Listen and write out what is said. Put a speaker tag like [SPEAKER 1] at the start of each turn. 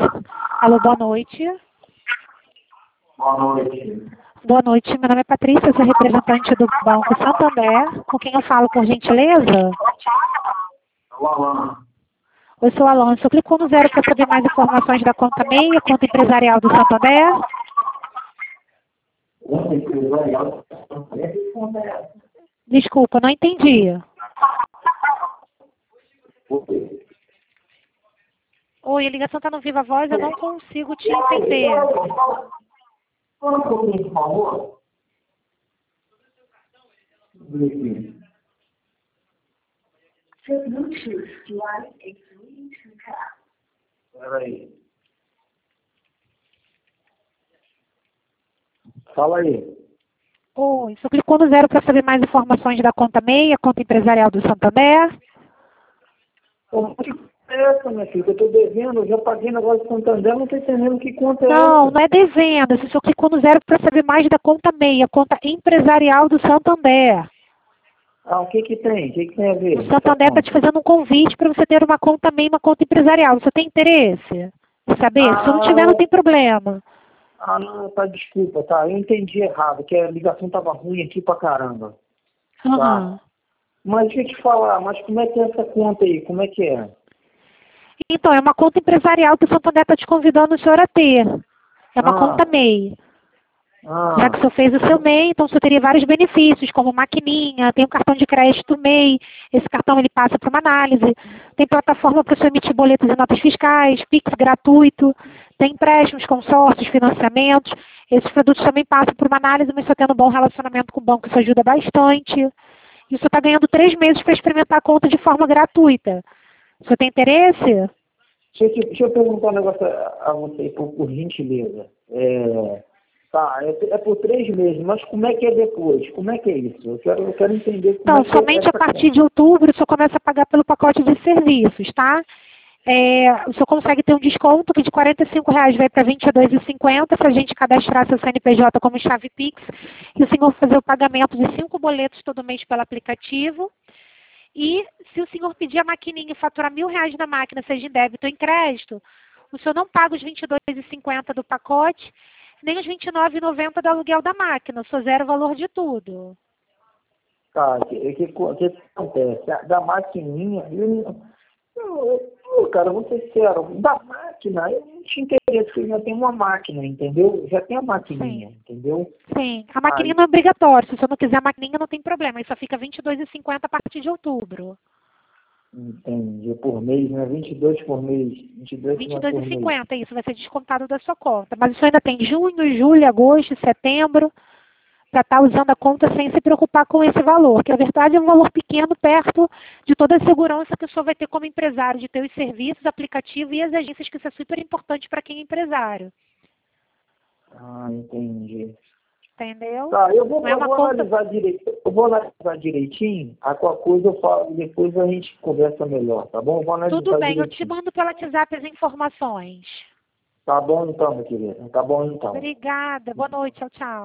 [SPEAKER 1] Alô, boa noite.
[SPEAKER 2] Boa noite.
[SPEAKER 1] Boa noite, meu nome é Patrícia, eu sou representante do Banco Santander. Com quem eu falo, por gentileza?
[SPEAKER 2] O Alan.
[SPEAKER 1] Eu sou Alonso. Clicou no 0 para saber mais informações da conta MEI, conta empresarial do Santander.
[SPEAKER 2] Conta empresarial.
[SPEAKER 1] Desculpa, não entendi. Oi, a ligação está no Viva Voz, eu não consigo te entender.
[SPEAKER 2] Fala um pouquinho, por favor. Peraí. Fala aí.
[SPEAKER 1] Oi, só clicou no 0 para saber mais informações da conta MEI, conta empresarial do Santander.
[SPEAKER 2] Que conta é essa, minha filha? Eu estou devendo, eu já paguei negócio de Santander, não estou entendendo que conta é
[SPEAKER 1] Não,
[SPEAKER 2] essa.
[SPEAKER 1] não é devenda. Você só clicou no 0 para saber mais da conta MEI, conta empresarial do Santander.
[SPEAKER 2] O que que tem? O que que tem a ver?
[SPEAKER 1] O Santander está te fazendo um convite para você ter uma conta MEI, uma conta empresarial. Você tem interesse em saber? Se não tiver, não tem problema.
[SPEAKER 2] Não, tá, desculpa, tá. Eu entendi errado, que a ligação tava ruim aqui pra caramba.
[SPEAKER 1] Uhum.
[SPEAKER 2] Tá. Mas deixa eu te falar, mas como é que é essa conta aí? Como é que é?
[SPEAKER 1] Então, é uma conta empresarial que o Santander está te convidando o senhor a ter. É uma conta MEI. Já que o senhor fez o seu MEI, então o senhor teria vários benefícios, como maquininha, tem um cartão de crédito MEI, esse cartão ele passa para uma análise, tem plataforma para o senhor emitir boletos e notas fiscais, Pix gratuito, tem empréstimos, consórcios, financiamentos, esses produtos também passam por uma análise, mas o senhor tendo um bom relacionamento com o banco, isso ajuda bastante. E o senhor está ganhando 3 meses para experimentar a conta de forma gratuita. O senhor tem interesse?
[SPEAKER 2] Deixa eu perguntar um negócio a você, por gentileza. Tá, é por 3 meses, mas como é que é depois? Como é que é isso? Eu quero entender como
[SPEAKER 1] Então,
[SPEAKER 2] é que
[SPEAKER 1] somente a partir de outubro o senhor começa a pagar pelo pacote de serviços, tá? O senhor consegue ter um desconto que de R$ 45,00 vai para R$ 22,50 se a gente cadastrar seu CNPJ como chave Pix e o senhor fazer o pagamento de 5 boletos todo mês pelo aplicativo. E se o senhor pedir a maquininha e faturar R$ 1.000 na máquina, seja em débito ou em crédito, o senhor não paga os R$ 22,50 do pacote, nem os R$ 29,90 do aluguel da máquina, o senhor zera o valor de tudo.
[SPEAKER 2] Tá, o que acontece? Da maquininha, cara, vou ser sincero, da máquina, eu não tinha interesse, porque eu já tenho uma máquina, entendeu? Já tem a maquininha,
[SPEAKER 1] Sim.
[SPEAKER 2] entendeu?
[SPEAKER 1] Sim, a maquininha não é obrigatória, se o senhor não quiser a maquininha não tem problema, aí só fica R$ 22,50 a partir de outubro.
[SPEAKER 2] Entendi, por mês, né? 22 por mês, 22
[SPEAKER 1] R$
[SPEAKER 2] por mês.
[SPEAKER 1] 22,50, isso vai ser descontado da sua conta. Mas isso ainda tem junho, julho, agosto, setembro, para estar usando a conta sem se preocupar com esse valor, que na verdade é um valor pequeno perto de toda a segurança que o senhor vai ter como empresário, de ter os serviços, aplicativo e as agências, que isso é super importante para quem é empresário.
[SPEAKER 2] Entendi.
[SPEAKER 1] Entendeu?
[SPEAKER 2] Tá, eu vou
[SPEAKER 1] conta...
[SPEAKER 2] analisar direito, eu vou analisar direitinho, a qual coisa eu falo, depois a gente conversa melhor, tá bom? Eu vou analisar
[SPEAKER 1] Tudo bem,
[SPEAKER 2] direitinho.
[SPEAKER 1] eu te mando pelo WhatsApp as informações.
[SPEAKER 2] Tá bom então, minha querida, tá bom então.
[SPEAKER 1] Obrigada, boa noite, tchau, tchau.